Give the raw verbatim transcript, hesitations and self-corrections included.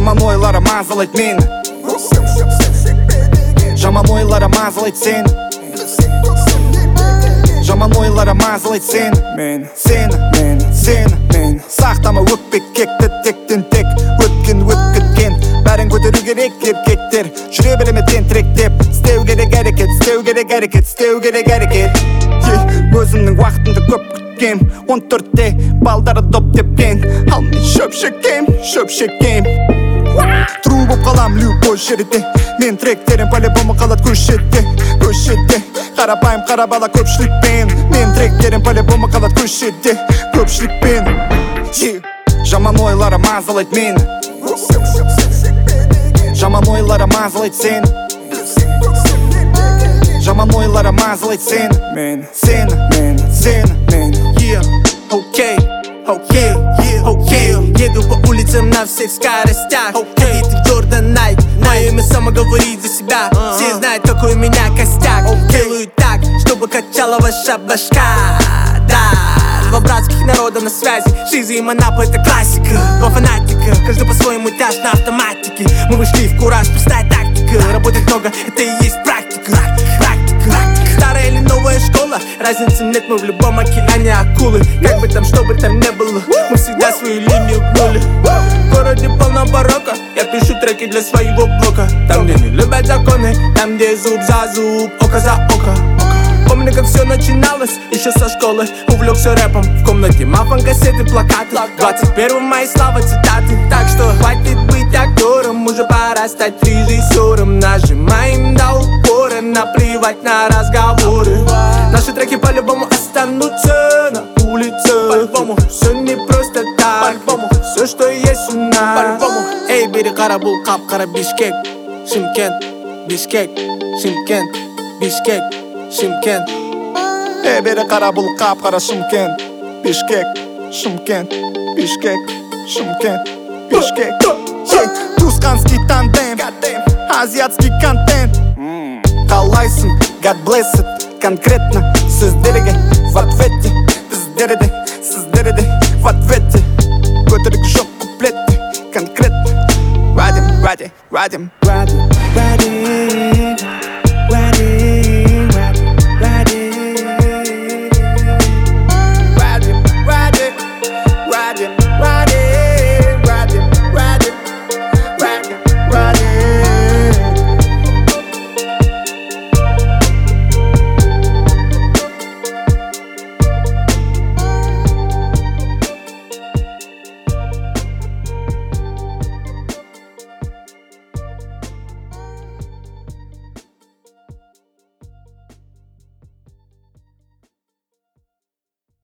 Жаман ойлары мазалайды мені, жаман ойлары мазалайды сені, жаман ойлары мазалайды сені, мен сені, мен сені, мен сақтама өкпек кекті тектен тек өткен өтіп кеткен. Бәрін көтеру керек еркектер, жүре береме тентіректеп. Істеу керек әрекет, істеу керек әрекет, істеу керек әрекет. Өзімнің уақытымды көп күткем, он төртте балдары доп тепкен. Ал мен шөп шекем, шөп шекем. Тру боп қалам любой жерде, мен тректерім по-любому қалады көшетте, көшетте. Қарапайым қара бала көпшілікпен, мен тректерім по-любому қалады көшетте, көпшілікпен. Жаман ойлары мазалайды мені, жаман ойлары мазалайды сені, жаман ойлары мазалайды сені, мен сені, мен сені, мен. Yeah, окей, окей, окей. Еду по улицам на всех скоростях. Одетый в Jordan Nike, мое имя само говорит за себя. Все знают, какой у меня костяк. Делаю так, чтобы качала ваша башка. Да, два братских народа на связи. Шиза и Монапа — это классика. Два фанатика, каждый по-своему тяж на автоматике. Мы вышли в кураж, простая тактика. Работать много — это и есть практика. Практика. Старая или новая школа, разницы нет, мы в любом океане акулы. Как бы там, что бы там не было, мы всегда свою линию гнули. В городе полно порока, я пишу треки для своего блока. Там, где не любят законы, там, где зуб за зуб, око за око. Помню, как все начиналось, еще со школы. Увлекся рэпом, в комнате мафон, кассеты, плакаты. Двадцать первого мая слава цитаты. Так что хватит быть актером, уже пора стать режиссером. Нажимаем до упора, наплевать на разговоры. Наши треки по-любому останутся на улице. По-любому, все не просто так. По-любому, все, что есть у нас. По-любому. Эй, бери Карабул, Кап-Кара, Бишкек, Шимкент, Бишкек, Шимкент, Бишкек, Шымкент. Эй, бері қара бұл қап-қара Шымкент, Бишкек, Шымкент, Бишкек, Шымкент, Бишкек. Тусканский тандем, азиатский контент. Қалайсың, God bless it, конкретно сіздерге в ответе. Біздерде, сіздерде в ответе. Көтерік жоқ куплетте, конкретно. Радим, радим, радим, радим, радим.